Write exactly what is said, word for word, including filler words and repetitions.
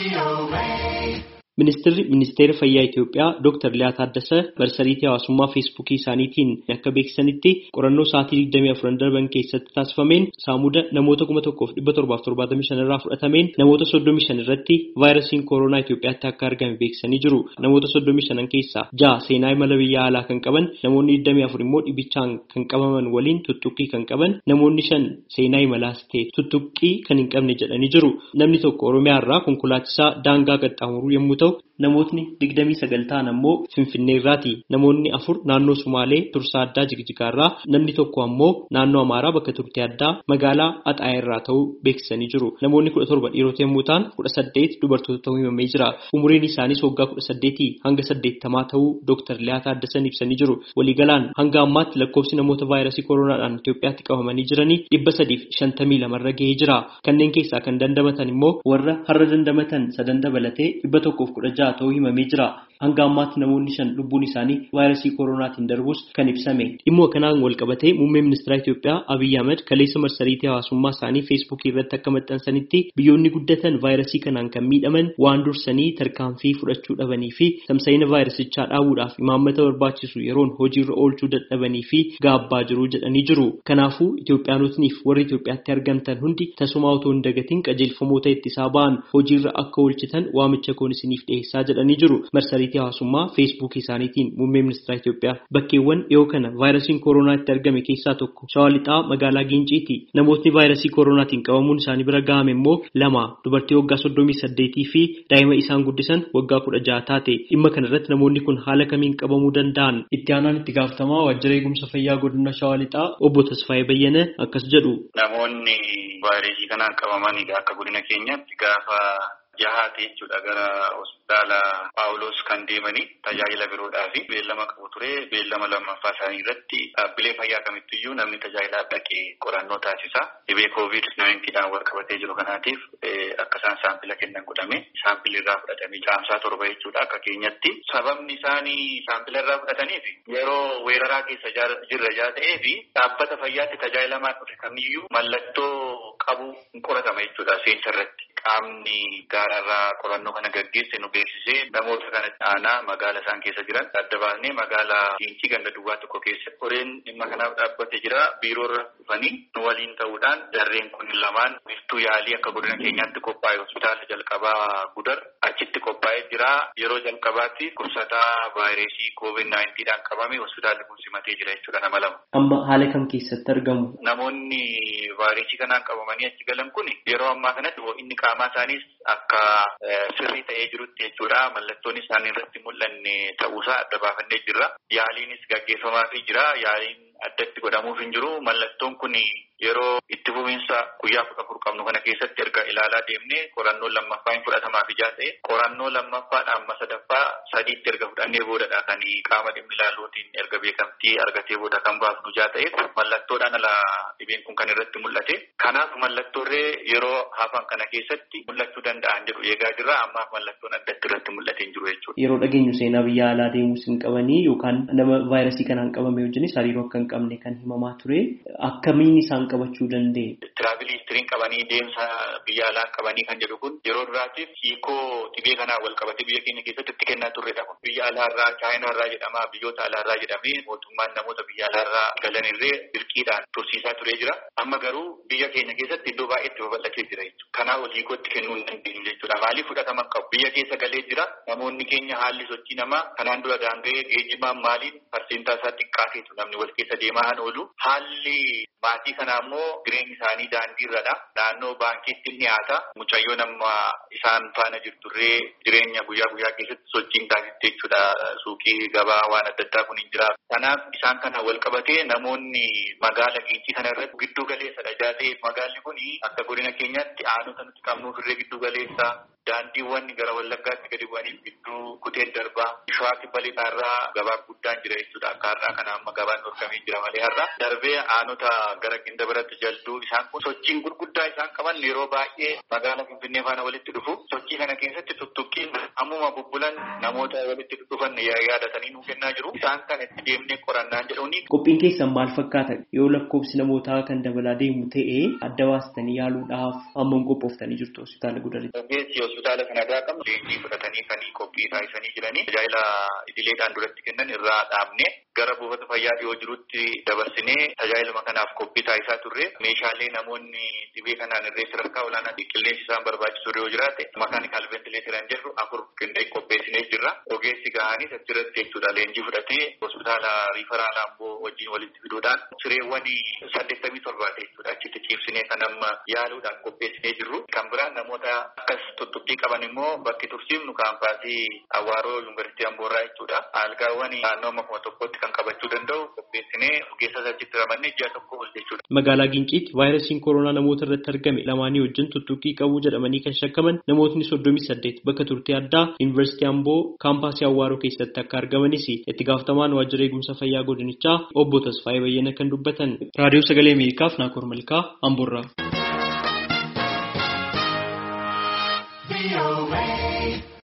Ministeerri Ministeera Fayyaa Itoophiyaa Doctor Liyaa Taaddasee marsariitii hawaasummaa Feesbuukii isaaniitiin akka beeksisanitti qorannoo sa'aatii digdamii afur darban keessatti taasifameen saamuda namoota kuma tokkoof dhibba torbaaf torbaatamii shan irraa fudhatameen namoota soddomii shan irratti vaayirasiin kooroonaa Itoophiyaatti akka argame beeksisanii jiru. Namoota soddomii shanan keessaa ja'a seenaa imala biyya alaa kan qaban, namoonni digdamii afur immoo dhibichaan kan qabaman waliin tuttuqqii kan qaban, namoonni shan seenaa imalaas ta'e tuttuqqii kan hin qabne jedhanii jiru. Namni tokko Oromiyaa irraa konkolaachisaa daangaa qaxxaamuru yommuu ta'u, namootni digdamii sagal ta'an ammoo Finfinnee irraati. Namoonni afur naannoo Sumaalee Tursaa Addaa Jigjigaa irraa, namni tokko ammoo naannoo Amaaraa bakka turtii addaa magaalaa Axaayee irraa ta'uu beeksisanii jiru. Namoonni kudha torba dhiirota yommuu ta'an kudha saddeet dubartoota ta'uu himamee jira. Umuriin isaaniis waggaa kudha saddeetii hanga saddeettamaa ta'uu Doctor Liyaa Taaddasee ibsanii jiru. Waliigalaan hanga ammaatti lakkoofsi namoota vaayirasii kooronaadhaan Itoophiyaatti qabamanii jiranii dhibba sadiif shantamii lamarra gahee jira. Kanneen keessaa kan dandamatan immoo warra har'a dandamatan sadan dabalatee dhibba tokkoof kudha ja'a ta'uu himamee jira. Hanga ammaatti namoonni shan lubbuun isaanii vaayirasii kooroonaatiin darbus kan ibsame. Dhimma kanaan wal qabatee muummee ministeera Itoophiyaa Abiy Ahmed kaleessa marsariitii hawaasummaa isaanii Feesbuukii irratti akka maxxansanitti biyyoonni guddatan vaayirasii kanaan kan miidhaman waan dursanii tarkaanfii fudhachuu dhabanii fi tamsa'ina vaayirasichaa dhaabuudhaaf imaammata barbaachisu yeroon hojiirra oolchuu dadhabanii fi gaabbaa jiru jedhanii jiru. Kanaafuu Itoophiyaanotniif warri Itoophiyaatti argamtan hundi tasumaa otoo hin dagatiin qajeelfamoota ittisaa ba'an hojiirra akka oolchitan waamicha koon isiniif dhiyeessaa jedhanii jiru. Marsariitii hawaasummaa Feesbuukii isaaniitiin muummee ministeera Itoophiyaa bakkeewwan dhiyoo kana vaayirasiin kooroonaa itti argame keessaa tokko Shawaa Lixaa magaalaa Giinciiti. Namootni vaayirasii kooroonaatiin qabamuun isaanii bira gahame immoo lama dubartii waggaa soddomii saddeetii fi daa'ima isaan guddisan waggaa kudha ja'a taate. Dhimma kanarratti namoonni kun haala kamiin qabamuu danda'an itti aanaan itti gaafatamaa waajjira eegumsa fayyaa godina Shawaa Lixaa obbo Tasfaayee Bayyana akkas jedhu. Namoonni vaayirasii kanaan qabamanii akka godina keenyaatti gaafa jahaate jechuudha gara hospitaala Paawuloos kan deemanii tajaajila biroodhaa fi beellama qabu ture. Beellama lammaffaa isaanii irratti dhaabbilee fayyaa kamittiyyuu namni tajaajilaa dhaqee qorannoo taasisa. Dhibee koovid sagalteeniidhaan wal qabatee jiru kanaatiif akka isaan saampila kennan godhame saampilli irraa fudhatamee caamsaa torba jechuudha akka keenyatti. Sababni isaanii saampila irraa fudhataniif yeroo weeraraa keessa jirra jaa ta'ee fi dhaabbata fayyaatti tajaajilamaa dhufe kamiyyuu mallattoo qabu hin qoratama jechuudha seensa irratti. Qaamni gaararraa qorannoo kana gaggeesse nu beeksisee namoota kana aanaa magaala isaan keessa jiran adda baasnee magaalaa Giincii ganda duwwaa tokko keessa qoreen dhimma kanaaf dhaabbatee jira. Biiroorra dhufanii nu waliin ta'uudhaan jarreen kun lamaan biftuu yaalii akka godina keenyaatti qophaa'e hospitaala jalqabaa Gudar achitti qophaa'ee jira. Yeroo jalqabaatti dhukkubsataa vaayirasii koovid sagalteeniidhaan qabame hospitaalli kun simatee jira jechuudha nama lama. Amma haala kam keessatti argamu? Namoonni vaayirasii kanaan qabamanii achi galan kun yeroo ammaa kanatti inni qaamaa isaaniis akka sirrii ta'ee jirutti jechuudha. Mallattoon isaanii irratti mul'anne ta'uusaa adda baafannee jirra. Yaaliinis gaggeeffamaafii jira. Yaaliin addatti godhamuuf hin jiru. Mallattoon kun yeroo itti fufiinsa guyyaa kudha afur qabnu kana keessatti erga ilaalaa deemnee qorannoon lammaffaa hin fudhatamaaf ijaa ta'e qorannoo lammaffaadha amma sadaffaa sadiitti erga fudhannee boodadha kan qaama dhimmi ilaaluutiin erga beekamtii argatee booda kan baafnu ijaa ta'e mallattoodhaan ala dhibeen kun kan irratti mul'ate. Kanaaf mallattoorree yeroo hafan kana keessatti mul'achuu danda'an jedhu eegaa jirra. Ammaaf mallattoon addatti irratti mul'atee hin jiru jechuudha. Yeroo dhageenyu seenaa biyya alaa deemuus hin qabanii yookaan nama vaayirasii kanaan qabame wajjinis hariiroo akka hin qabne kan himamaa ture. Akkamiin isaan qabachuu danda'e? Tiraavilii histiriin qabanii deemsa biyya alaa qabanii kan jedhu kun yeroo duraatiif hiikoo dhibee kanaa wal qabatee biyya keenya keessatti itti kennaa turredha kun. Biyya alaarraa chaayinaarraa jedhama biyyoota alaarraa jedhamee mootummaan namoota biyya alaarraa galan irree dirqiidhaan tursiisaa turee jira. Amma garuu biyya keenya keessatti iddoo baay'eetti babal'atee jira jechuudha. Kanaaf hiikootti kennuu hin dandeenyu jechuudha. Maaliif fudhatama qabu? Biyya keessa galee jira. Namoonni keenya haalli sochii namaa kanaan dura daanga'ee geejjibaan maaliin parsentaa isaa xiqqaateetu namni wal keessa deemaa kan oolu. Haalli maatii kanaa immoo jireenyi isaanii daandii irradha. Naannoo baankiitti ni dhiyaata. Mucayyoo nama isaan faana jirturree jireenya guyyaa guyyaa keessatti sochiin taasiste jechuudha. Suuqii gabaa waan adda addaa kun hin jira. Kanaaf isaan kana wal qabatee namoonni magaala Giincii kana irratti giddu galeessadha. Ta'eef magaalli kun akka godina keenyaatti aanota nuti qabnuuf irree giddu galeessa. Daandiiwwan gara Wallaggaatti gadi bu'aniif gidduu kutee darbaa. Shawaa kibba lixaarraa gabaa guddaan jira jechuudha. Akka har'aa kana amma gabaan dhorkamee jira malee har'a. Darbee aanota gara Ginda biratti jalduu isaan kun sochiin gurguddaa isaan qaban yeroo baay'ee magaala Finfinnee faana walitti dhufu. Sochii kana keessatti tuttuqqiin ammuma bubbulan namoota walitti dhufan yaadatanii nuu kennaa jiru. Isaan kan itti deemnee qorannaan jedhuuni. Qophiin keessan maal fakkaata? Yoo lakkoofsi namootaa kan dabalaa deemu ta'ee adda baastanii yaaluudhaaf hammam qophooftanii jirtu hospitaala Gudaritti? hospitaala sanarraa qabnu leenjii fudhatanii kan qophii taasisanii jiranii tajaajila idileedhaan duratti kennan irraa dhaabne gara buufata fayyaa dhiyoo jirutti dabarsinee tajaajiluma kanaaf qophii taasisaa turre meeshaalee namoonni dhibee kanaan irree sadarkaa olaanaa qilleensi isaan barbaachisu yoo jiraate makaanikaal ventileetiran jedhu afur qindeessee qopheessinee jirra. Ogeessi gahaanis achirratti jechuudha leenjii fudhatee hospitaala riifaraala Amboo wajjin walitti fiduudhaan sireewwan saddeettamii torbaate jechuudha achitti ciibsinee kan amma yaaluudhaan qopheessinee jirru. Kan biraan namoota akkas tuttuqqii qaban immoo bakki tursiifnu kaampaasii Awaaroo Yuunivarsiitii Amboorraa jechuudha. Algaawwan naannoo makuma tokkotti kan qabachuu danda'u qopheessinee ogeessa achitti ramannee ji'a tokko ol jechuudha. Magaalaa Ginciitti vaayirasiin koronaa namoota irratti argame lamaanii wajjin tuttuqqii qabuu jedhamanii kan shakkaman namootni soddomii saddeet bakka turtii addaa Yuunivarsiitii Amboo kaampaasii Awaaroo keessatti akka argamanis itti gaafatamaan waajjira eegumsa fayyaa godinichaa obbo Tasfaayee Bayyana kan dubbatan. Raadiyoo Sagalee Ameerikaaf Naakoor Malkaa Amboorraa.